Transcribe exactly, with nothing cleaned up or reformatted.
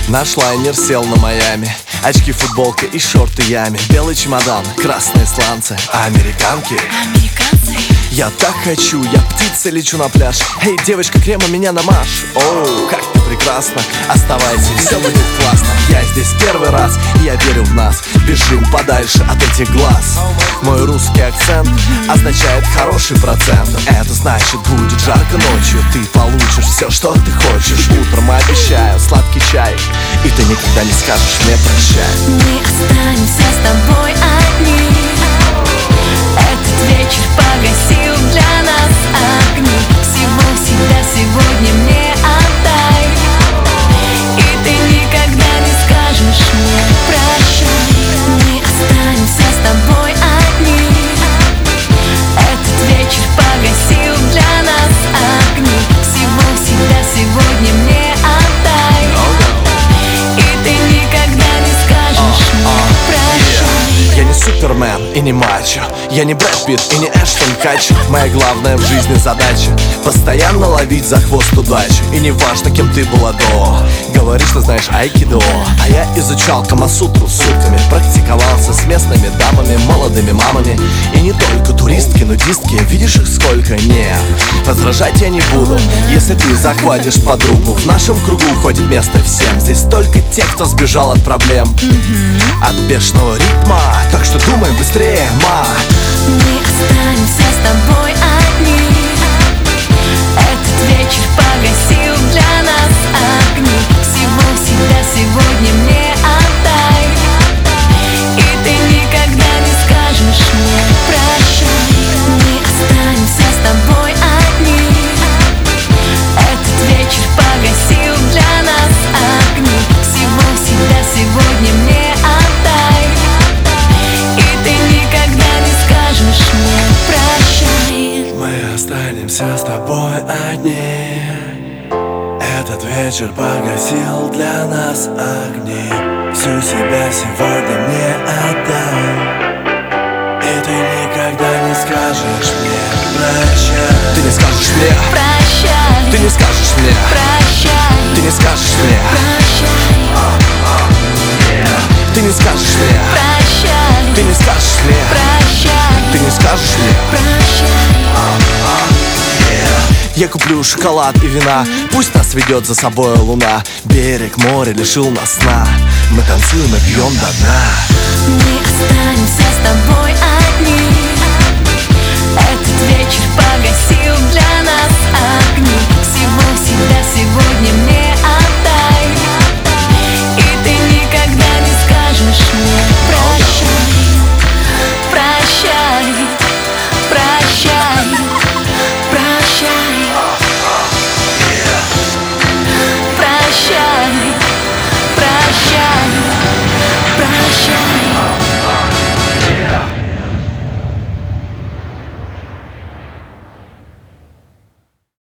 Наш лайнер сел на Майами. Очки, футболка и шорты ями. Белый чемодан, красные сланцы. Американки. Американцы. Я так хочу, я птица, лечу на пляж. Эй, девочка, крема меня намажь. Оу, как ты прекрасна. Оставайся, все будет классно. Я здесь первый раз, и я верю в нас. Бежим подальше от этих глаз. Мой русский акцент означает хороший процент. Это значит, будет жарко ночью. Ты получишь все, что ты хочешь. Утром обещаю сладкий чай, и ты никогда не скажешь мне прощай. Мы останемся с тобой одни. Этот вечер погасил для нас огни. Всего себя сегодня мне отдай, и ты никогда не скажешь мне прощай. Мы останемся с тобой одни. Этот вечер погасил для нас огни. Всего себя сегодня мне отдай, и ты никогда не скажешь мне прощай. Я не Супермен и не мачо, я не Брэд Питт и не Эштон Катчер. Моя главная в жизни задача — постоянно ловить за хвост удачи. И не важно, кем ты была до. Говоришь, что знаешь айкидо, а я изучал камасутру сутками. Практиковался с местными дамами, молодыми мамами. И не только туристки, нудистки, видишь их сколько? Нет, возражать я не буду, если ты захватишь подругу. В нашем кругу ходит место всем. Здесь только те, кто сбежал от проблем, от бешеного ритма. Так что думай быстрее, ма. Мы останемся с тобой одни. Этот вечер погасил для нас огни. Всего себя сегодня мне отдай, и ты никогда не скажешь мне прощай. Мы останемся с тобой одни. Этот вечер погасил для нас огни. Всего себя сегодня мне отдай, и ты никогда не скажешь мне прощай. Мы останемся с тобой одни. Этот вечер погасил для нас огни. Всю себя сегодня мне отдай, и ты никогда не скажешь мне прощай. Ты не скажешь мне Прощай. Ты не скажешь мне Прощай. Ты не скажешь мне Прощай. Ты не скажешь мне Прощай. Ты не скажешь мне Прощай. Ты не скажешь мне Прощай. Я куплю шоколад и вина, пусть нас ведет за собой луна. Берег моря лишил нас сна, мы танцуем и пьем до дна. Мы останемся с тобой одни. Этот вечер погасил для нас огни. Всего себя сегодня мне